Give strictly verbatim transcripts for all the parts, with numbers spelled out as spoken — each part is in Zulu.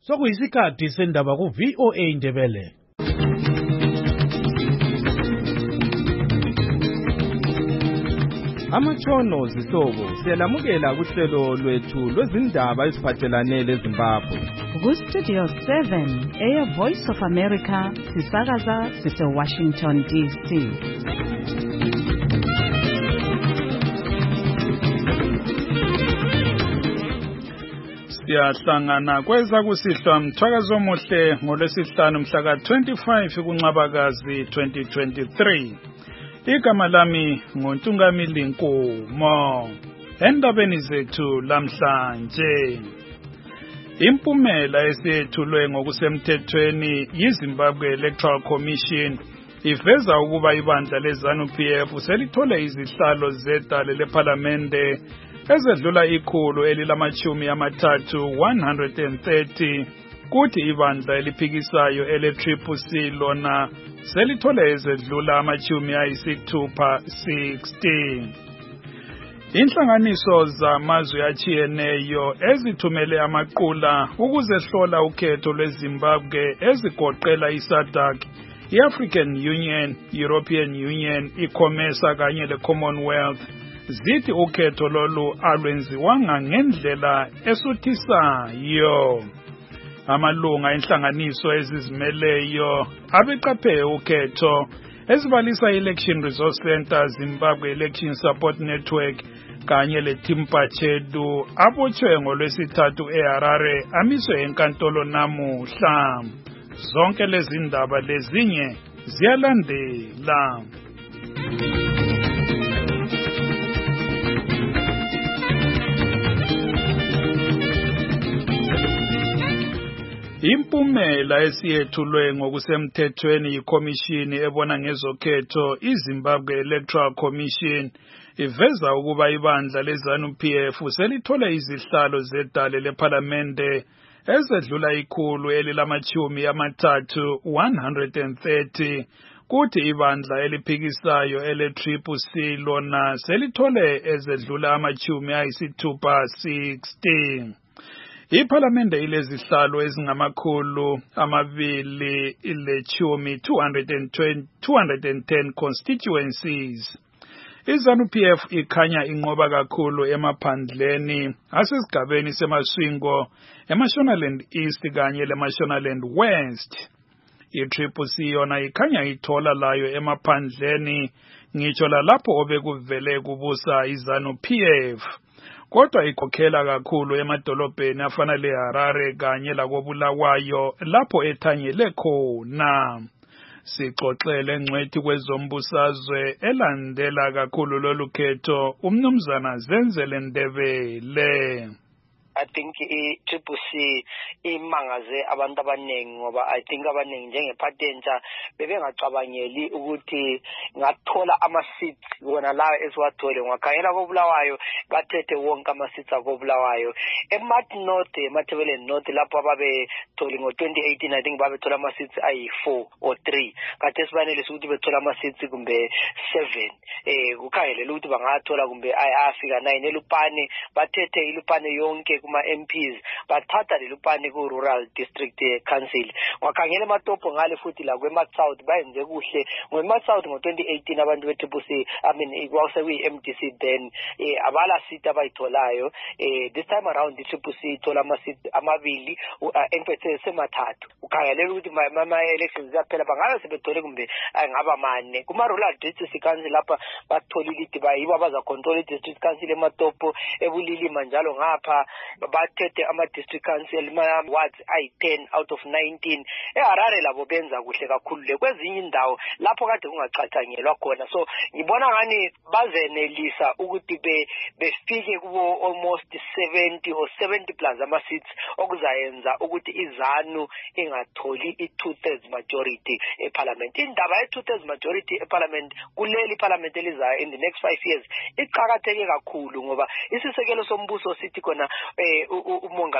Sokuyisikhathi sendaba ku V O A Ndebele. Amatshono zihlobo siyalamukela kuhlelo lwethu lwezindaba eziphathelane leZimbabwe. Ku Studio seven, Air Voice of America, sisakaza sise Washington D C. Siyahlangana kweza kusihlwa mthwakazo omuhle ngolwesihlanu mhla ka twenty-five kuNcwabakazi twenty twenty-three. Igama lami nguNtungamili Nkumo. Endabeni zethu lamhlanje, impumela esiyethulwe ngokusemthethweni yiZimbabwe Electoral Commission iveza ukuba ibandla leZANU P F selithole izihlalo zedale lePhalamende ezedlula ikhulu elilamachumi amathathu one hundred thirty, kuthi ibandla eliphikisayo ele-Triple C lona selithole ezedlula amachumi ayisithupha sixty. Inhlanganiso zamazwe atshiyeneyo ezithumele amaqula ukuzehlola ukhetho lweZimbabwe ezigoqela iSADC, i-African Union, European Union, iCOMESA kanye leCommonwealth zithi ukhetho lolu alwenziwanga ngendlela esuthisayo. Amalunga enhlanganiso ezizimeleyo abeqaphe ukhetho ezibalisa i-Election Resource Center, Zimbabwe Election Support Network kanye leTimpachedu abotshwe ngolwesithathu eHarare amiswe enkantolo namuhla. Zonke lezi ndaba lezinye ziyalandela. Impumela esiyethulwe ngokusemthethweni yikhomishini ebona ngezokhetho iZimbabwe Electoral Commission iveza ukuba ibandla leZANU P F selithole izihlalo zedale lePhalamende ezedlula ikhulu elilamachumi amathathu one hundred thirty, kuthi ibandla eliphikisayo ele-Triple C lona selithole ezedlula amachumi ayisithupha sixty. IPhalamende ilezihlalo ezingamakhulu amabili ilechumi two hundred ten constituencies. iZANU P F ikhanya inqoba kakhulu emaphandleni asesigabeni semaswingo eMashonaland East kanye leMashonaland West. I-Triple C yona ikhanya ithola layo emaphandleni ngitsho lalapho obekuvele kubusa iZANU P F. Kodwa ikhokhela kakhulu emadolobheni afana leHarare kanye lakoBulawayo lapho ethanyele khona. Sixoxele ngcwethi kwezombusazwe elandela kakhulu lolu khetho umnumzana Zenzele Ndebele. I think i-Triple C imangaze abantu abaningi ngoba I think abaningi njengephathi entsha bebengacabangeli ukuthi ngathola ama-seats wona lawo esiwathole. Ngakhangela koBulawayo bathethe wonke ama-seats akoBulawayo. eMat North, eMathebeleni North lapho ababethole ngo twenty eighteen I think babethola ama-seats ayi-four or three. Kade sibanelisa ukuthi bethola ama-seats kumbe seven. Eh kukhangelele ukuthi bangathola kumbe ayafika nine. eLupane bathethe iLupane yonke kuma-M Ps bathatha lelupane ku-Rural District Council. Ngakhangela ematopo ngale futhi la kweMat South bayenze kuhle. NgoMat South ngo twenty eighteen abantu beTriple C I mean kwase kuyi-M D C then eh abala seat abayitholayo. Eh this time around iTriple C ithola ama-seat amabili empethe semathathu. Ukhangelela ukuthi mama elections yaphela bangabe sebethole kumbe angaba mane. Kuma-Rural District Council lapha batholile ukuthi bayibo abaza control i-District Council ematopo eBulilima njalo ngapha bathethe ama-district council ma-wards ayi-ten out of nineteen. eHarare labo benza kuhle kakhulu le kwezinye indawo lapho kade kungacathangelwa khona. So ngibona ngani bazenelisa ukuthi befike kubo almost seventy or seventy plus ama-seats okuzayenza ukuthi iZANU ingatholi i-two-thirds majority eParliament. Indaba ye-two-thirds majority eParliament kuleli Parliament elizayo in the next five years iqakatheke kakhulu ngoba isisekelo sombuso sithi khona umongameli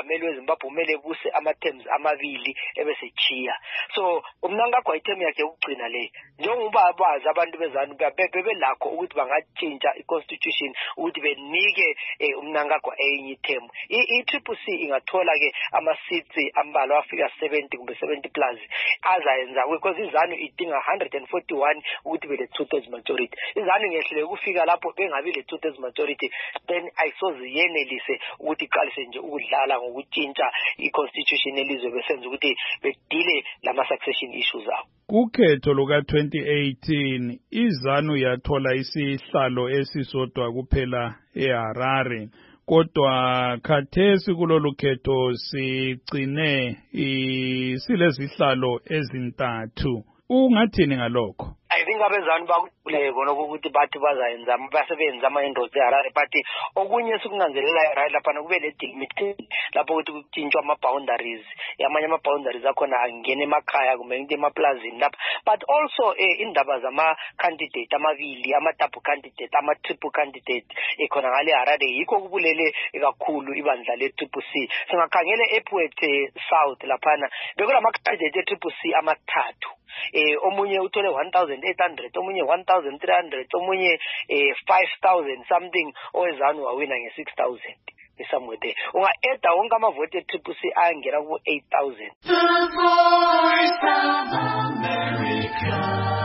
umongameli weZimbabwe umele buse ama-terms amabili ebese chiya. So uMnangagwa item yakhe ukugcina le njengoba bazi abantu bezanu bebe lakho ukuthi bangatshintsha i-constitution ukuthi benike uMnangagwa enye item. I-Triple C ingathola ke ama-seats ambalwa afika seventy kumbe seventy plus azayenza because izanu idinga one hundred forty-one ukuthi bele two-thirds majority. Izanu ngehlele kufika lapho bengabi le two-thirds majority then ayisoziyenelise ukuthi iqalise nje ukudlala ngokutshintsha i-constitution elizwe besenza ukuthi bedile lama-succession issues abo. Kukhetho luka twenty eighteen izanu yathola isihlalo esisodwa kuphela eHarare. Kodwa khathesi kulolu khetho sigcine silezihlalo ezintathu. Ungathini ngalokho? I think abezanu bakule khona ukuthi bathi bazayenza basebenza ama-inroads eHarare but okunye sikunanzelela eHarare lapha kube le delimit lapho ukuthi kutshintshwa ama-boundaries yamanye ama-boundaries akhona angene emakhaya kumbe into emaplazini lapha but also indaba zama-candidate amabili ama-double candidate ama-triple candidate ekhona ngale eHarare yikho kubulele kakhulu ibandla le-Triple C. Singakhangele ePuet South laphana bekulama-candidate e-Triple C amathathu. Eh omunye uthole one thousand eight hundred, omunye one thousand three hundred, omunye eh five thousand something, owezanu wawina nge six thousand. Somewhere there. Unga eda wonke amavote e-Triple C ayangena ku eight thousand. The Voice of America,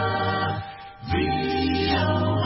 V O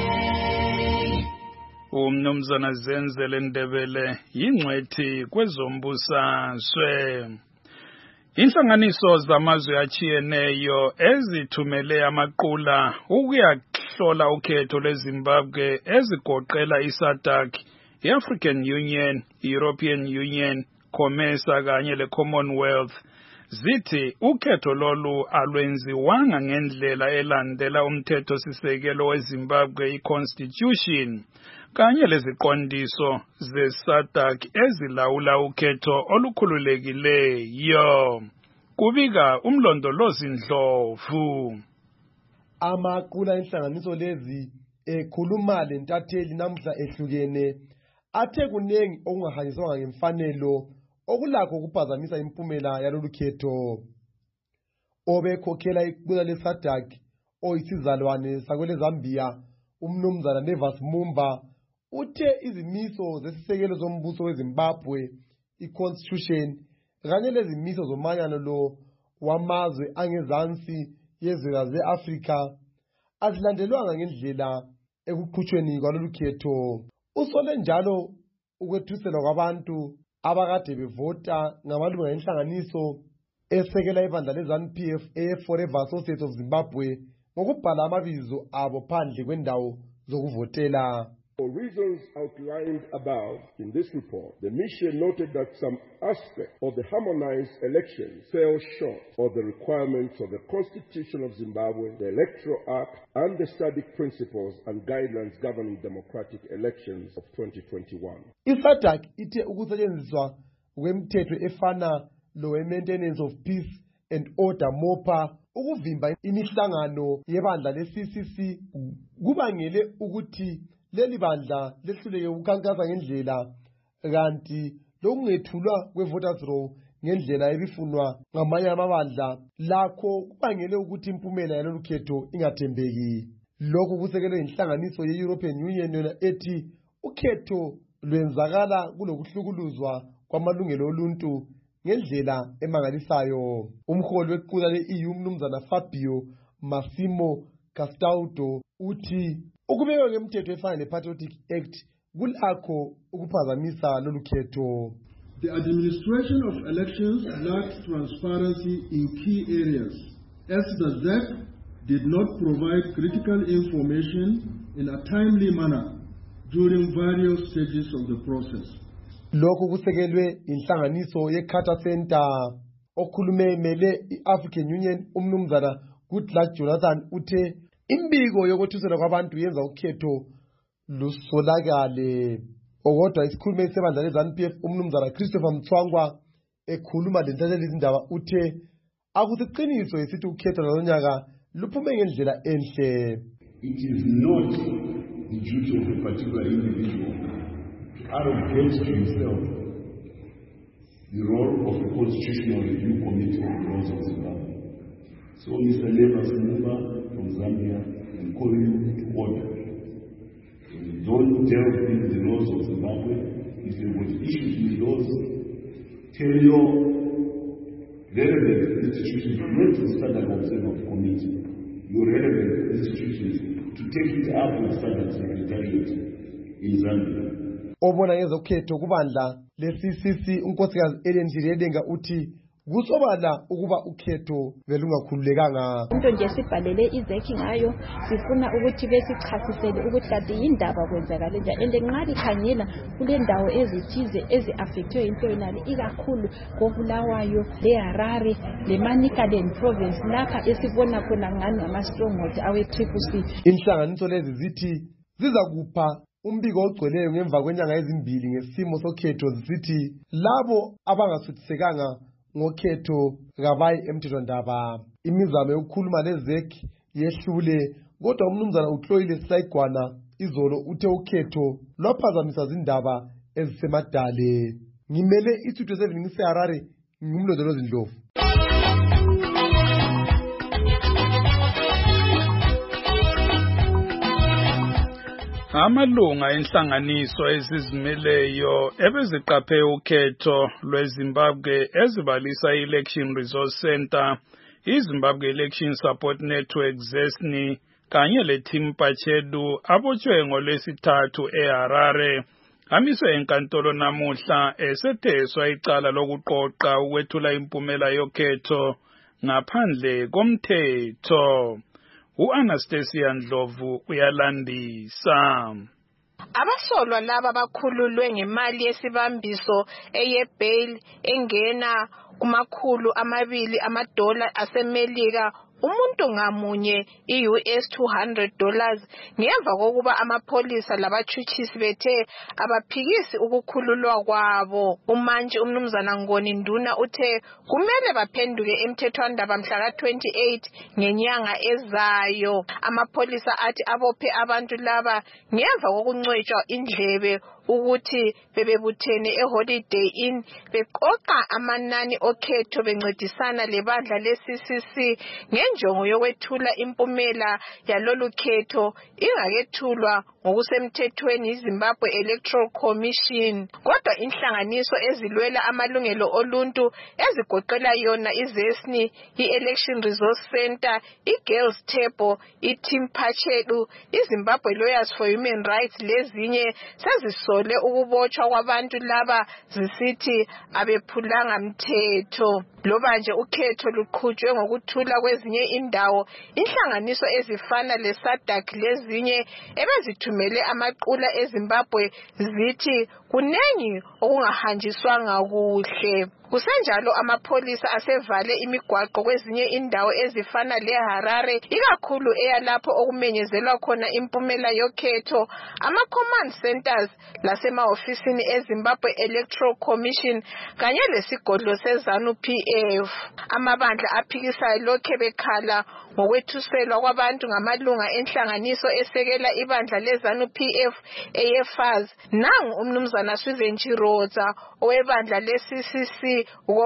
A. Umnumzana Zenzele Ndebele yingcwethi kwezombusazwe. Inhlanganiso zamazwe achiyeneyo ezithumele amaqula ukuyahlola ukhetho lweZimbabwe ezigoqela iSADC, iAfrican Union, European Union, COMESA kanye leCommonwealth zithi ukhetho lolu alwenziwanga ngendlela elandela umthetho sisekelo weZimbabwe iConstitution kanye leziqondiso zeSADC ezilawula ukhetho olukhululekileyo. Kubika umlondolozi Ndlovu. Amaqula inhlanganiso lezi ekhuluma lentatheli namhla ehlukene athe kunengi okungahanyiswanga ngemfanelo okulakho ukuphazamisa impumela yalolu khetho. Obekhokhela iqula leSADC oyisizalwane sakwele Zambia umnumzana Nevas Mumba uthe izimiso zesisekelo zombuso weZimbabwe iConstitution kanye lezimiso zomanyano lo wamazwe angezansi yezwekazi leAfrika azilandelwanga ngendlela ekuqhutshweni kwalolu khetho. Usole njalo ukwethuselwa kwabantu abakade bevota ngamalunga enhlanganiso esekela ibandla leZANU P F e-Forever Associates of Zimbabwe ngokubhala amabizo abo phandle kwendawo zokuvotela. For reasons outlined above in this report, the mission noted that some aspects of the harmonized elections fell short of the requirements of the Constitution of Zimbabwe, the Electoral Act, and the SADC principles and guidelines governing democratic elections of twenty twenty-one. iSADC ithe ukusetshenziswa kwemthetho efana lo maintenance of peace and order MOPA ukuvimba imihlangano yebandla le-C C C kubangele ukuthi leli bandla lehluleke ukukhankasa ngendlela kanti lokungethulwa kwe-voters roll ngendlela ebifunwa ngamanye amabandla lakho kubangele ukuthi impumela yalolu khetho ingathembeki. Lokhu kusekelwe inhlanganiso ye-European Union yona ethi ukhetho lwenzakala kulokuhlukuluzwa kwamalungelo oluntu ngendlela emangalisayo. Umholi wequla le-E U umnumzana Fabio Massimo Castaldo uthi ukubekwa ngemthetho efana ne-Patriotic Act kulakho ukuphazamisa lolu khetho. The administration of elections lacked transparency in key areas, as the Z E C did not provide critical information in a timely manner during various stages of the process. Lokhu kusekelwe inhlanganiso ye-Carter Center okhulume mele i-African Union umnumzana Goodluck Jonathan uthe imbiko yokwethuselwa kwabantu yenza ukhetho lusolakale. Okodwa isikhulume sebandla leZANU P F umnumzana Christopher Mthwangwa ekhuluma lentatheli izindaba uthe akusiqiniso esithi ukhetho lonyaka luphume ngendlela enhle. It is not the duty of a particular individual to arrogate to himself the role of the Constitutional Review Committee on the Laws of Zimbabwe. So, Mister Levas Mumba from Zambia, I'm calling you to order. Don't delve into the laws of Zimbabwe. If there was issues with laws, tell your relevant institutions, not the Standard Observer Committee, your relevant institutions, to take it up with Standard Secretariat in Zambia. Obona ngezokhetho kubandla le-C C C unkosikazi Ellen Jiredenga uthi kusobala ukuba ukhetho belungakhululekanga. Into nje sibhalele izekhi ngayo sifuna ukuthi besichasisele ukuthi kanti yindaba kwenzakala njani ende nxa likhangela kule ndawo ezithize ezi-affectwe into yonale ikakhulu koBulawayo leHarare leManicaland province lapha esibona khona ngani ama-stronghold awe-Triple C. Inhlanganiso lezi zithi zizakupha umbiko ogcweleyo ngemva kwenyanga ezimbili ngesimo sokhetho zisithi labo abangasuthisekanga ngokhetho kabayi emthethwandaba. Imizamo yokukhuluma lezekhi yehlule kodwa umnumzana uHloile Slayigwana izolo uthe ukhetho lwaphazamisa izindaba ezisemadale. Ngimele isithuthi seven ngiseHarare ngumlondolozi Ndlovu. Amalunga enhlanganiso ezizimeleyo ebeziqaphe ukhetho lweZimbabwe ezibalisa i-Election Resource Center, iZimbabwe Election Support Network ZESNI kanye leTeam Pachedu abotshwe ngolwesithathu eHarare. Amiswe enkantolo namuhla esetheswa icala lokuqoqa ukwethula impumela yokhetho ngaphandle komthetho. U-Anastasia Ndlovu uyalandisa. Abasolwa laba bakhululwe ngemali yesibambiso eyebail engena kumakhulu amabili amadola asemelika umuntu ngamunye i-U S two hundred dollars ngemva kokuba amapholisa labatshutshisi bethe abaphikisi ukukhululwa kwabo. Umantshi umnumzana Ngoni Nduna uthe kumele baphenduke emthethwandaba mhla ka twenty-eight ngenyanga ezayo. Amapholisa athi abophe abantu laba ngemva kokuncwetshwa indlebe ukuthi bebebuthene eHoliday Inn beqoqa amanani okhetho bencedisana lebandla le-C C C ngenjongo yokwethula impumela yalolu khetho ingakethulwa ngokusemthethweni iZimbabwe Electoral Commission. Kodwa inhlanganiso ezilwela amalungelo oluntu ezigoqela yona iZESNI, i-Election Resource Center, i-Girls Table, i-Team Pachedu, iZimbabwe Lawyers for Human Rights lezinye sezisole ukubotshwa kwabantu laba zisithi abephulanga mthetho. Loba nje ukhetho luqhutshwe ngokuthula kwezinye indawo, inhlanganiso ezifana leSADC lezinye ebezithumele amaqula eZimbabwe zithi kunengi okungahanjiswanga kuhle. Kusenjalo amapholisa asevale imigwaqo kwezinye indawo ezifana leHarare ikakhulu eyalapho okumenyezelwa khona impumela yokhetho. Ama-command centers lasemahofisini eZimbabwe Electoral Commission kanye lesigodlo seZANU P F. Amabandla aphikisayo lokhe bekhala ngokwethuselwa kwabantu ngamalunga enhlanganiso esekela ibandla leZANU P F eyeFAZ. Nangu umnumzana Swivenchi Roza owebandla le-C C C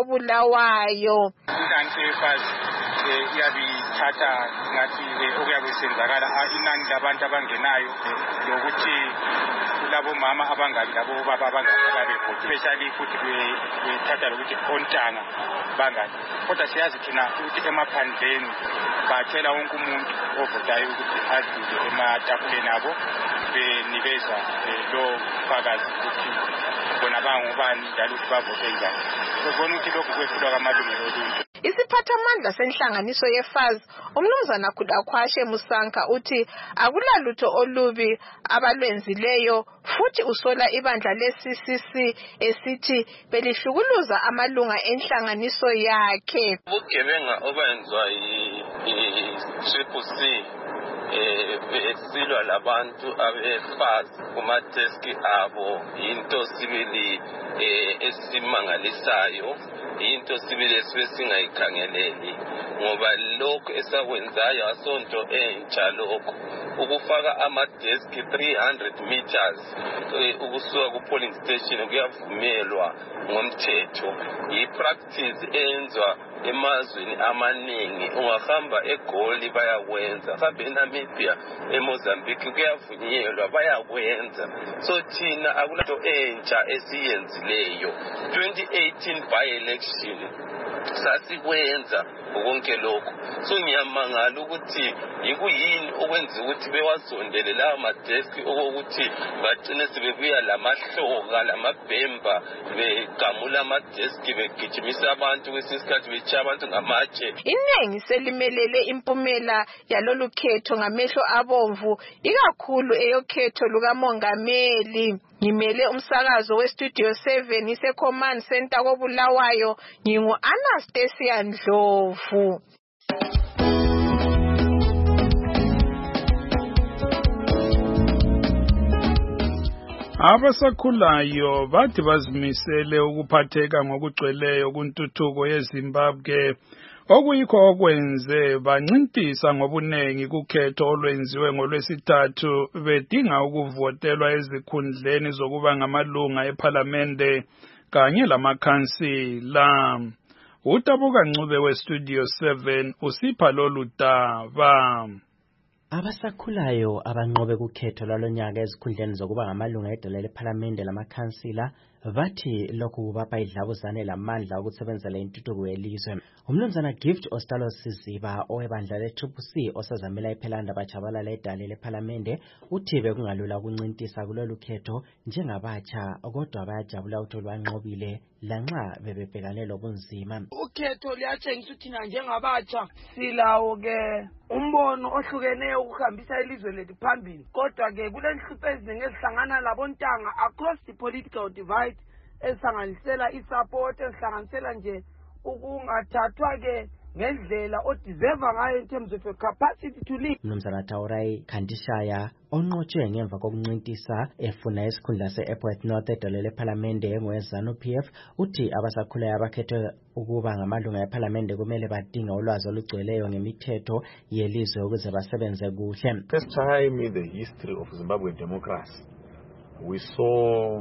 koBulawayo. Inhlanganiso yeFAZ iyabithatha ngathi okuyabe kusenzakala inani labantu abangenayo lokuthi kulabo mama abangabi labo baba abangabi ababevota, especially futhi bethatha lokuthi ontanga bangani. Kodwa siyazi thina ukuthi emaphandleni bacela wonke umuntu ovotayo ukuthi adlule ematafuleni abo benikeza lo fakazi ukuthi bona bangubani njalo ukuthi bavote njani. Sibona ukuthi lokhu kwehlulwa kwamalungelo oluntu. Isiphathamandla senhlanganiso yeFAZ umnumzana Khudakwashi Musanka uthi akulalutho olubi abalwenzileyo futhi usola ibandla le-C C C esithi belihlukuluza amalunga enhlanganiso yakhe. Ubugebenga obenziwa yi-Triple C eh besilwa labantu abefazi kumadeski abo into sibili eh esimangalisayo into sibili esibesingayikhangeleli ngoba lokho esakwenzayo asonto entsha lokho ukufaka amadeski three hundred meters ukusuka ku polling station kuyavumelwa ngomthetho ipractice enzwa emazweni amaningi ungahamba eGoli bayakwenza hamba eNamibia eMozambique kuyavunyelwa bayakwenza so thina akulanto entsha esiyenzileyo twenty eighteen by election sasikwenza konke lokho so ngiyamangala ukuthi yikuyini okwenza ukuthi bewasondele la madeski okokuthi bagcine sebebuya lamahloka lamabhemba begamula amadeski begijimisa abantu kwesikhathi becha abantu ngamatshe. Iningi selimelele impumela yalolu khetho ngamehlo abomvu ikakhulu eyokhetho lukamongameli. Ngimele umsakazo weStudio seven ise Command Center koBulawayo ngingu Anastasia Ndlovu. Abasakhulayo bathi bazimisele ukuphatheka ngokugcweleyo kuntuthuko yeZimbabwe okuyikho okwenze bancintisa ngobunengi kukhetho olwenziwe ngolwesithathu bedinga ukuvotelwa ezikhundleni zokuba ngamalunga eParliamente kanye lamakhansila. Utabuka Ncube weStudio seven usipha lolu daba. Abasakhulayo abanqobe kukhetho lwalonyaka ezikhundleni zokuba ngamalunga edolobha leParliamente lamakhansila bathi lokhu kubapha idlabuzane lamandla ukusebenzela intuthuko yelizwe. Umnumzana Gift Ostalos Siziba owebandla le-C C C osazamela iPhelanda bajabalala edale leParliamente uthi bekungalula ukuncintisa kulolu khetho njengabatsha kodwa bayajabula ukuthi lwanqobile lanxa bebebhekane lobunzima. Ukhetho liyatshengisa ukuthi thina njengabatsha silawo ke umbono ohlukeneyo ukuhambisa ilizwe lethu phambili kodwa ke kulenhlupho eziningi ezihlangana labontanga across the political divide esanganisela isupport esihlanganisela nje ukungathathwa ke ngendlela odeserve ngayo in terms of your capacity to lead. Mnumzana Taurai Khandishaya onqotshwe ngemva kokuncintisa efuna isikhundla se-Epworth North edolobha leParliamente ngoZanu P F uthi abasakhulayo abakhethwe ukuba ngamalunga eParliamente kumele badinga ulwazi olugcweleyo ngemithetho yelizwe ukuze basebenze kuhle. First time in the history of Zimbabwean democracy we saw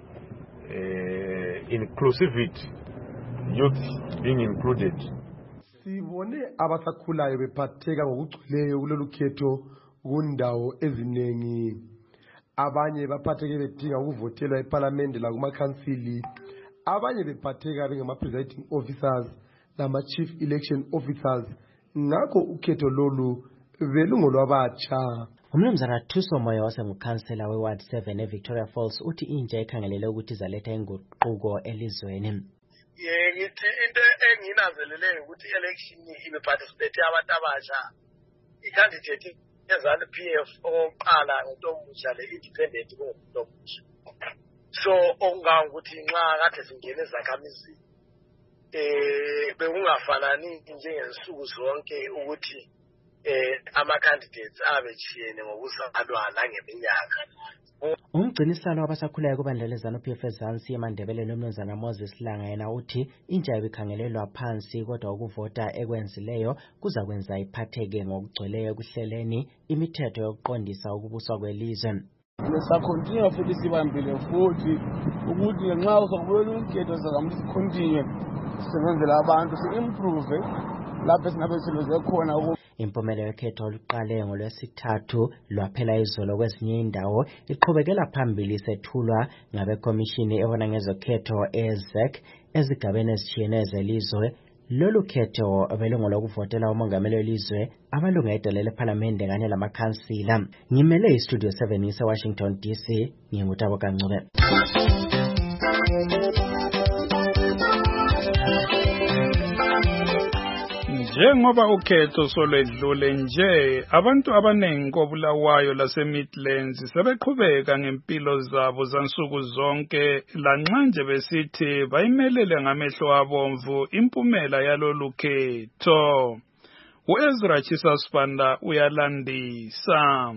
uh, inclusivity, youth being included. Sibone abasakhulayo bephatheka ngokugcweleyo kulolu khetho kundawo ezinengi. Abanye baphatheke bedinga ukuvotelwa eParliamente la kumakhansili. Abanye bephatheka bengama presiding officers lama chief election officers. Ngakho ukhetho lolu belungolwabatsha. Umnumzana Thuso Moyo wasengukhansela we-Ward seven eVictoria Falls uthi intsha ikhangelele ukuthi izaletha inguquko elizweni. Yeah, ngithi into enginanzelele ukuthi election ibe participate abantu abasha i-candidate eZanu P F oqala ngoNtomusha le independent ngoNtomusha. So onga ukuthi nxa kade singene ezakhamizi eh bekungafanani njengensuku zonke ukuthi eh ama candidates abechiyene ngokuzalwa langeminyaka. Umgcinisalo wabasakhulayo kubandla leZanu P F eZansi eMandebele nomnumzana Moses Langa yena uthi intsha ibikhangelelwa phansi kodwa ukuvota ekwenzileyo kuza kwenza iphatheke ngokugcweleyo ekuhleleni imithetho yokuqondisa ukubuswa kwelizwe. Lesakhontinue futhi sibambile futhi ukuthi nxa usokubulela ukhetho sakamsikhontinue sisebenzela abantu si-improve lapho singabe siloze khona. Impumelelo yekhetho oluqale ngolwesithathu lwaphela izolo kwezinye indawo iqhubekela phambili isethulwa ngabekomishini ebona ngezokhetho e-Z E C ezigabeni ezitshiyeneyo zelizwe. Lolu khetho belungolokuvotela umongameli welizwe amalunga edolobha leParliamente kanye lamakhansila. Ngimele iStudio seven ise-Washington D C ngingutabuka Ncube. Njengoba ukhetho solwedlule nje abantu abanengi koBulawayo laseMidlands sebeqhubeka ngempilo zabo zansuku zonke lanxa nje besithi bayimelele ngamehlo abomvu impumela yalolu khetho. uEzra Chisasbanda uyalandisa.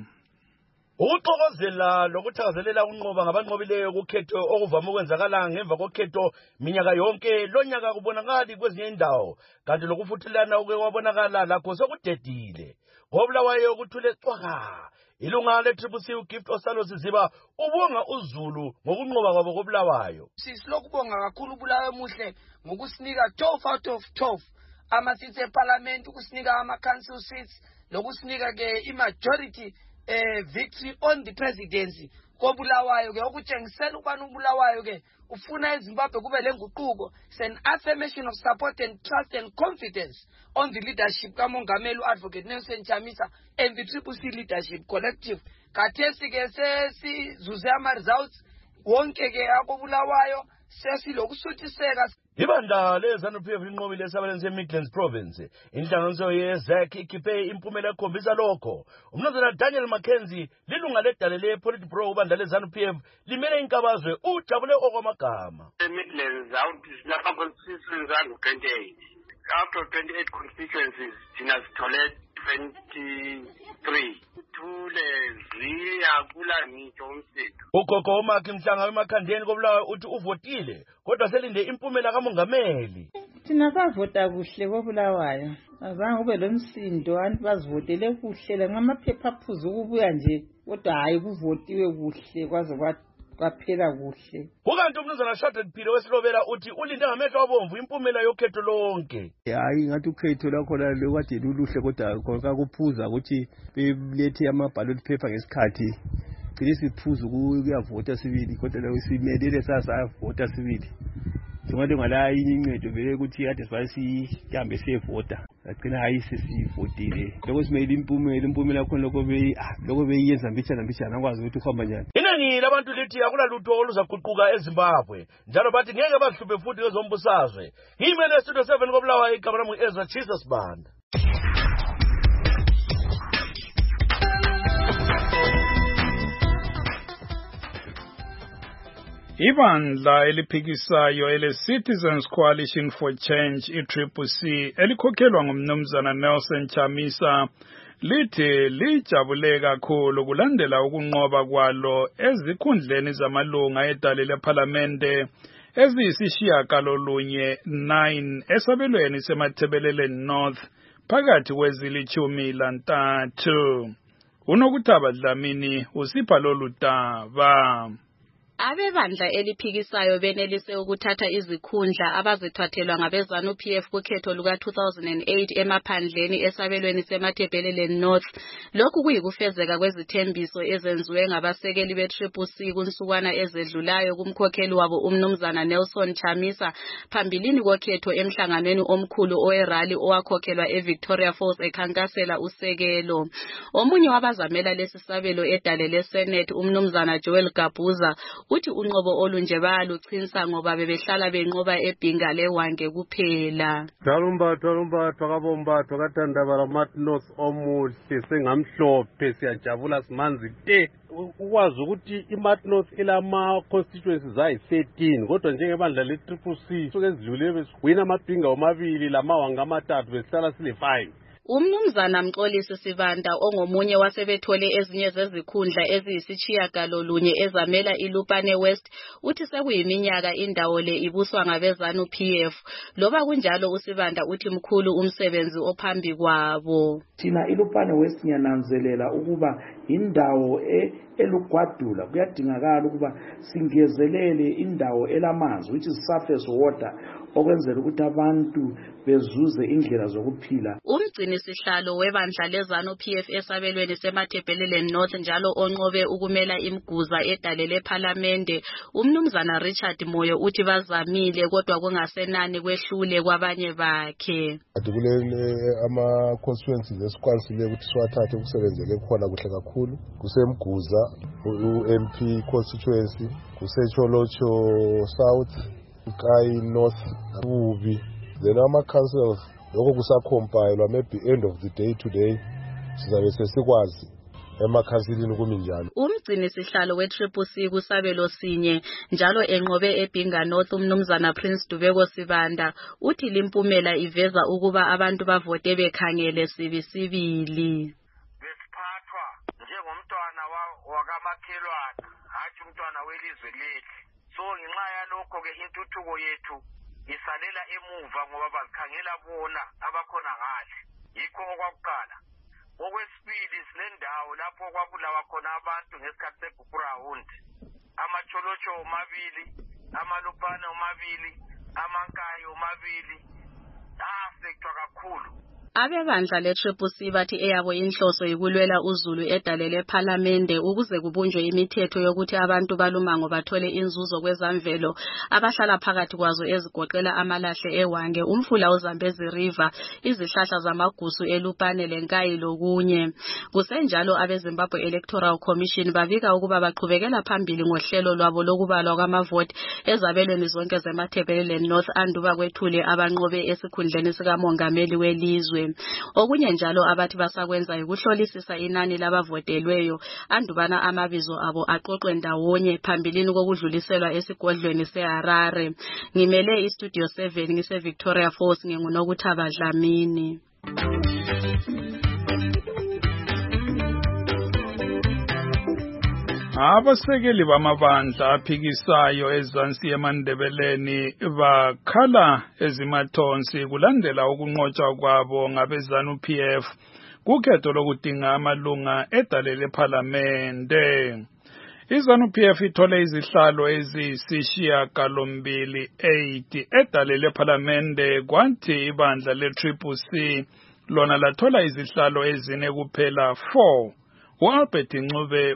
Ukuxokozela lokuthakazelela ukunqoba ngabanqobileyo kukhetho okuvama ukwenzakala ngemva kokhetho minyaka yonke lonyaka kubonakali kwezinye indawo kanti lokufuthelana uke kwabonakala lakho sekudedile ngobulawayo kuthule cwaka ilunga le-Triple C uGift Osalo Siziba ubonga uZulu ngokunqoba kwabo kobulawayo. Sisilokubonga kakhulu ubulawayo muhle ngokusinika twelve out of twelve ama-seats eparliament, ukusinika ama-council seats lokusinika ke i-majority eh victory on the presidency kobulawayo ke okutshengisela ukubana ubulawayo ke ufuna eZimbabwe kube lenguquko. It's an affirmation of support and trust and confidence on the leadership kaMongameli Advocate Nelson Chamisa and the Triple C leadership collective. Kathesi ke sesizuze ama results wonke ke akobulawayo sesilokusuthiseka. Ibandla le-ZANU P F linqobile esabelweni se-Midlands Province. Inhlanganiso ye-Z A C ikhiphe impumela ekhombisa lokho. Umnumzana Daniel Mackenzie lilunga ledale le-Politburo ubandla le-ZANU P F limele inkabazwe ujabule okwamagama. E-Midlands lapha constituencies angu twenty-eight. Out of twenty-eight constituencies thina sithole twenty-three. Thule ziya kula ngitsho umsitho. Ugogo uMakhi Mhlanga emakhandeni kobulawayo uthi uvotile kodwa selinde impumela kamongameli. Thina savota kuhle kobulawayo. Azange kube lomsindo anti bazivotele kuhle ngamaphepha aphuza ukubuya nje kodwa hayi kuvotiwe kuhle kwaze kwaphela kuhle. Kukanti umnumzana Shadrack Phiri wesilobela uthi ulinde ngamehlo abomvu impumela yokhetho lonke. Hayi ngathi ukhetho lakho lokade luluhle kodwa konke kuphuza ukuthi belethe ama-ballot paper ngesikhathi. Phela siphuza ukuyavota sibili kodwa lo simelele sasavota sibili. Singathi ngala incedo vele ukuthi kade sibasihambe siyevota. Agcina hayi sesivotile. Lokho simele impumela impumela khona lokho be lokho beyenza mbitshana mbitshana akwazi ukuthi uhamba njani. Inani labantu lithi akula lutho oluzaguquka eZimbabwe. Njalo bathi ngeke bahluphe futhi kwezombusazwe. Yimene Studio seven kobulawayo igama lami Ezra Chisasbanda. Ibandla eliphikisayo ele-Citizens Coalition for Change i-Triple C elikhokhelwa ngumnumzana Nelson Chamisa lithi lijabule kakhulu kulandela ukunqoba kwalo ezikhundleni zamalunga edale lephalamende eziyisishiyagalolunye nine esabelweni seMathebelele North phakathi kwezilithumi lantathu. Unokuthaba Dlamini usipha lolu daba. Abebandla eliphikisayo benelise ukuthatha izikhundla abazithathelwa ngabeZANU P F kukhetho luka two thousand eight emaphandleni esabelweni seMathebelele North. Lokhu kuyikufezeka kwezithembiso ezenziwe ngabasekeli be-Triple C kunsukwana ezedlulayo kumkhokheli wabo umnumzana Nelson Chamisa phambilini kokhetho emhlanganweni omkhulu owerali owakhokhelwa eVictoria Falls ekhankasela usekelo. Omunye wabazamela lesisabelo edale leSenate umnumzana Joel Gabuza uthi unqobo olunje bayaluchinsa ngoba bebehlala benqoba ebhinga lewange kuphela. Dalumba dalumba twakabomba twakatandabala North omuhle sengamhlophe siyajabula simanzi te ukwazi ukuthi iMat North ilama constituencies ayi thirteen kodwa njengebandla le-Triple C suke ezidlule besiwina amabhinga omabili lamawanga amathathu besihlala sile five. Umnumzana Mxolisi Sivanda ongomunye wasebethole ezinye zezikhundla eziyisishiyagalolunye ezamela iLupane West uthi sekuyiminyaka indawo le ibuswa ngabeZANU P F. Loba kunjalo uSivanda uthi mkhulu umsebenzi ophambi kwabo. Thina iLupane West ngiyananzelela ukuba indawo elugwadula kuyadingakala ukuba singezelele indawo elamanzi which is surface water okwenzela ukuthi abantu bezuze indlela zokuphila. Umgcini sihlalo webandla leZANU P F esabelweni seMathebelele North njalo onqobe ukumela imguza edale lephalamende umnumzana Richard Moyo uthi bazamile kodwa kungasenani kwehlule kwabanye bakhe. Kule ama constituencies esikwanisile ukuthi siwathathe ukusebenzele khona kuhle kakhulu kusemguza u-M P constituency kuseCholocho South Kai North Ubi then ama councils lokho kusacompile maybe end of the day today sizabe sesikwazi emakhansilini kumi njalo. Umgcini sihlalo we-Triple C kusabelo sinye njalo enqobe eBinga North umnumzana Prince Dubeko Sibanda uthi limpumela iveza ukuba abantu bavote bekhangele sibisibili. Besiphathwa njengomntwana wakamakhelwana hathi umntwana welizwe lethu. So ngenxa yalokho ke intuthuko yethu isalela emuva ngoba bazikhangela bona abakhona ngale. Yikho okwakuqala. Okwesibili silendawo lapho kwabulawa khona abantu ngesikhathi seBukurawundi. Amacholocho omabili, amalupane omabili, amankayo omabili. Asekthwa kakhulu. Abebandla le-Triple C bathi eyabo inhloso yikulwela uzulu edalele ephalamende ukuze kubunjwe imithetho yokuthi abantu balumango bathole inzuzo kwezamvelo abahlala phakathi kwazo ezigoqela amalahle ewange, umfula uZambezi River, izihlahla zamagusu elupane lenkayi lokunye. Kusenjalo abeZimbabwe Electoral Commission babika ukuba baqhubekela phambili ngohlelo lwabo lokubalwa kwamavoti ezabelweni zonke zeMatabeleland North anduba kwethule abanqobe esikhundleni sikamongameli welizwe. Okunye njalo abathi basakwenza ukuhlolisisa inani labavotelweyo andubana amabizo abo aqoqwe ndawonye phambilini kokudluliselwa esigodlweni seHarare. Ngimele iStudio seven ngise Victoria Falls nginguNokuthaba Dlamini. Abasekeli bamabandla aphikisayo ezansi eMandebeleni bakhala ezimathonsi kulandela ukunqotshwa kwabo ngabeZanu P F kukhetho lokudinga amalunga edalele ephalamende. iZanu P F ithole izihlalo eziyisishiyagalombili eight edalele ephalamende kwathi ibandla le-Triple C lona lathola izihlalo ezine kuphela four. U-Albert Ncube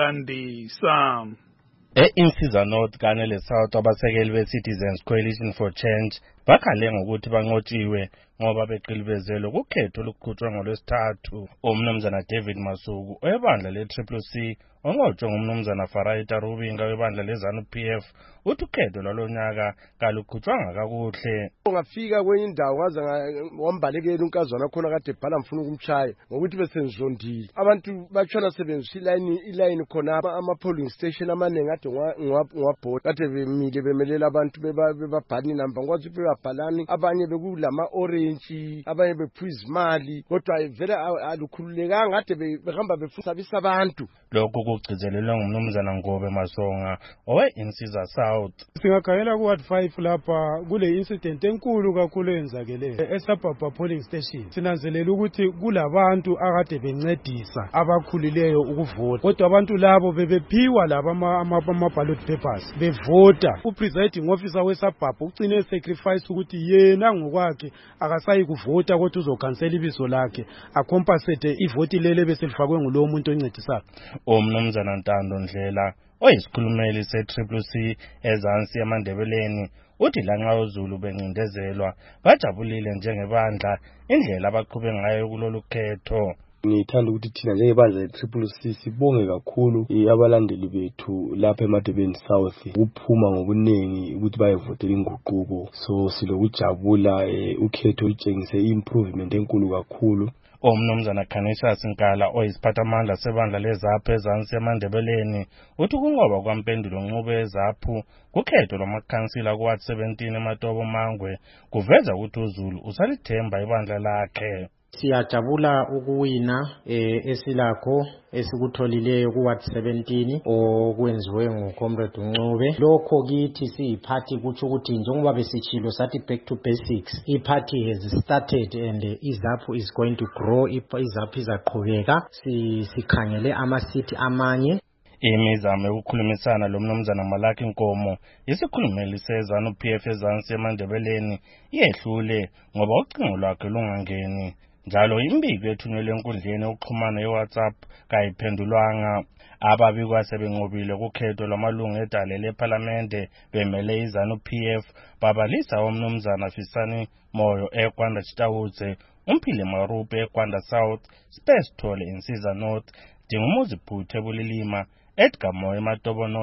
uyalandisa. E-Insiza North kanye le-South abasekeli be-Citizens Coalition for Change bakhale ngokuthi banqotshiwe ngoba beqilibezelo kukhetho oluqhutshwa ngolwesithathu. Umnumzana David Masuku webandla le-Triple C onqotshwe ngumnumzana Faraita Rubinga webandla leZanu P F uthi ukhetho lwalonyaka kaluqhutshwanga kakuhle. Ungafika kwenye indawo waze wambalekela unkazana khona kade bhala mfuna ukumshaya ngokuthi besenzondile. Abantu batshona sebenzisa iline iline khona ama polling station amanengi ade ngwabhoda kade bemile bemelela abantu bebabhani number kwathi bebabhalani abanye bekulama orange abanye bephuza imali kodwa vele alukhululekanga ade behamba befusabisa abantu. Lokho kugcizelelwe ngumnumzana Ngobe Masonga owe-Insiza South. Singakhayela ku-Ward five lapha kule incident enkulu kakhulu eyenzakele eSabhabha polling station. Sinanzelela ukuthi kulabantu akade bencedisa abakhulileyo ukuvota kodwa abantu labo bebephiwa laba ama-ballot papers bevota. U-presiding officer weSabhabha ugcine sacrifice ukuthi yena ngokwakhe akasayi kuvota kodwa uzokhansela ibizo lakhe acompensate ivoti lele beselifakwe ngulowo muntu oncedisayo. Umnumzana Ntando Ndlela oyisikhulumeli se-Triple C ezansi eMandebeleni uthi lanxa uZulu bencindezelwa bajabulile njengebandla indlela abaqhube ngayo kulolu khetho. Ngithanda ukuthi thina njengebandla le-Triple C sibonge kakhulu abalandeli bethu lapha eMadebeleni South ukuphuma ngobuningi ukuthi bayevotela inguquko. So silokujabula ukhetho utshengise improvement enkulu kakhulu. Umnumzana Canisius Nkala oyisiphathamandla sebandla leZAPHU ezansi eMandebeleni uthi ukunqoba kwampendulo Ncube eZAPHU kukhetho lwamakhansila ku-Ward seventeen eMatobo Mangwe kuveza ukuthi uZulu usalithemba ibandla lakhe. Siyajabula ukuwina eh, esilakho esikutholileyo ku-Ward seventeen okwenziwe nguComrade Ncube. Lokho kithi siyiphathi kutsho ukuthi njengoba besitshilo sathi back to basics, i-party has started and uh, iZAPHU is going to grow. iZAPHU izaqhubeka sikhangele ama-city amanye. Imizamo yokukhulumisana lomnumzana Malaki Nkomo isikhulumeli seZanu P F ezansi eMandebeleni yehlule ngoba ucingo lwakhe lungangeni. Njalo imbiko ethunyelwe enkundleni yokuxhumana ye-WhatsApp kayiphendulwanga. Ababikwa sebenqobile kukhetho lwamalunga edalele ephalamende bemele iZanu P F babalisa umnumzana Fisani Moyo eGwanda Chitawudze, uMphile Marupe eGwanda South, Space Thole Insiza North, Dingumuzi Phuthe eBulilima, Edgar Moyo eMatobo North,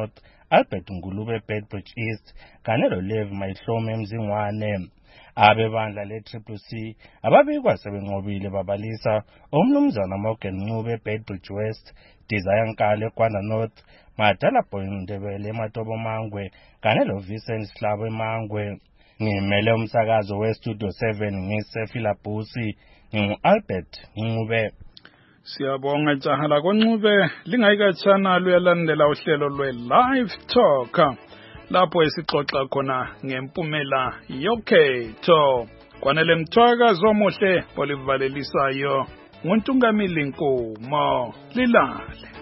Albert Ngulube Bedbridge East kanye loLev Mayihlome Mzingwane. Abebandla le-Triple C ababikwa sebenqobile babalisa umnumzana Morgan Ncube Bedbridge West, Desire Nkale Kwanda North, Madala Boy Ndebele eMatobo Mangwe kanye loVincent Slabo eMangwe. Ngimele umsakazo weStudio seven ngiseFila Busi, ngingu-Albert Ncube. Siyabonga jaha la koNcube, lingayikatshana luyalandela uhlelo lwe-Live Talk lapho esixoxa khona ngempumela yokhetho. Kwanele Mthwakazi omuhle olivalelisayo nguNtungamili Nkomo. Lilale.